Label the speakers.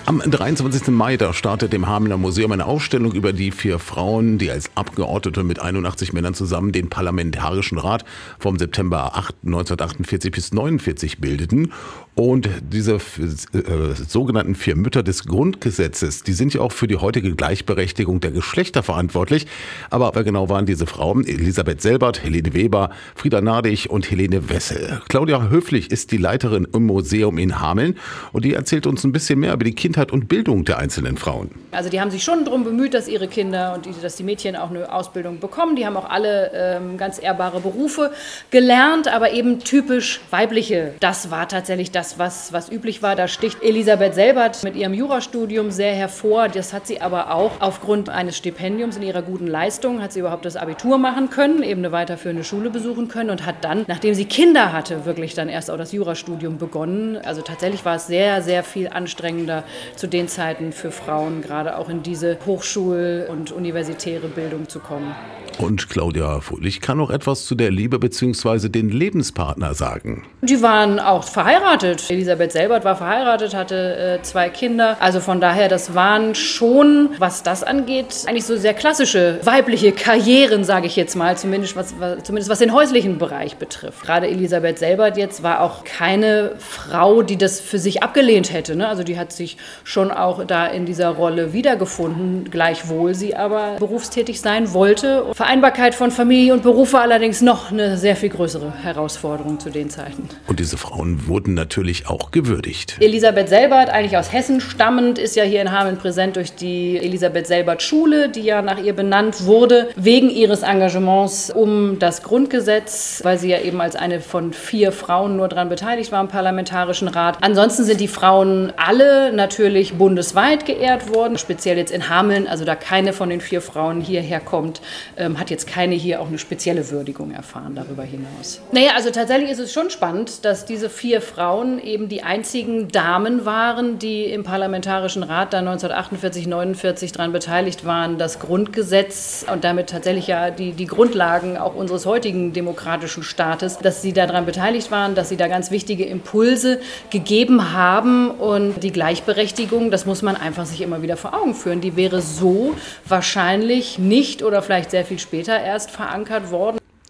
Speaker 1: Am 23. Mai, da startet im Hamelner Museum eine Ausstellung über die 4 Frauen, die als Abgeordnete mit 81 Männern zusammen den Parlamentarischen Rat vom September 1948 bis 1949 bildeten. Und diese sogenannten 4 Mütter des Grundgesetzes, die sind ja auch für die heutige Gleichberechtigung der Geschlechter verantwortlich. Aber wer genau waren diese Frauen? Elisabeth Selbert, Helene Weber, Frieda Nadig und Helene Wessel. Claudia Höflich ist die Leiterin im Museum in Hameln und die erzählt uns ein bisschen mehr über die Kindheit und Bildung der einzelnen Frauen.
Speaker 2: Also die haben sich schon darum bemüht, dass ihre Kinder und dass die Mädchen auch eine Ausbildung bekommen. Die haben auch alle ganz ehrbare Berufe gelernt, aber eben typisch weibliche. Das war tatsächlich das, was üblich war. Da sticht Elisabeth Selbert mit ihrem Jurastudium sehr hervor. Das hat sie aber auch aufgrund eines Stipendiums in ihrer guten Leistung, hat sie überhaupt das Abitur machen können, eben eine weiterführende Schule besuchen können und hat dann, nachdem sie Kinder hatte, wirklich dann erst auch das Jurastudium begonnen. Also tatsächlich war es sehr, sehr viel anstrengender zu den Zeiten für Frauen, gerade auch in diese Hochschul- und universitäre Bildung zu kommen.
Speaker 1: Und Claudia Fröhlich kann noch etwas zu der Liebe bzw. den Lebenspartner sagen.
Speaker 2: Die waren auch verheiratet. Elisabeth Selbert war verheiratet, hatte 2 Kinder. Also von daher, das waren schon, was das angeht, eigentlich so sehr klassische weibliche Karrieren, sage ich jetzt mal, zumindest was den häuslichen Bereich betrifft. Gerade Elisabeth Selbert jetzt war auch keine Frau, die das für sich abgelehnt hätte, ne? Also die hat sich schon auch da in dieser Rolle wiedergefunden, gleichwohl sie aber berufstätig sein wollte. Vereinbarkeit von Familie und Beruf war allerdings noch eine sehr viel größere Herausforderung zu den Zeiten.
Speaker 1: Und diese Frauen wurden natürlich auch gewürdigt.
Speaker 2: Elisabeth Selbert, eigentlich aus Hessen stammend, ist ja hier in Hameln präsent durch die Elisabeth-Selbert-Schule, die ja nach ihr benannt wurde, wegen ihres Engagements um das Grundgesetz, weil sie ja eben als eine von 4 Frauen nur daran beteiligt war im Parlamentarischen Rat. Ansonsten sind die Frauen alle natürlich bundesweit geehrt worden, speziell jetzt in Hameln, also da keine von den 4 Frauen hierher kommt, hat jetzt keine hier auch eine spezielle Würdigung erfahren darüber hinaus. Naja, also tatsächlich ist es schon spannend, dass diese 4 Frauen eben die einzigen Damen waren, die im Parlamentarischen Rat dann 1948, 1949 daran beteiligt waren, das Grundgesetz und damit tatsächlich ja die Grundlagen auch unseres heutigen demokratischen Staates, dass sie daran beteiligt waren, dass sie da ganz wichtige Impulse gegeben haben und die Gleichberechtigung, das muss man einfach sich immer wieder vor Augen führen, die wäre so wahrscheinlich nicht oder vielleicht sehr viel später erst verankert worden.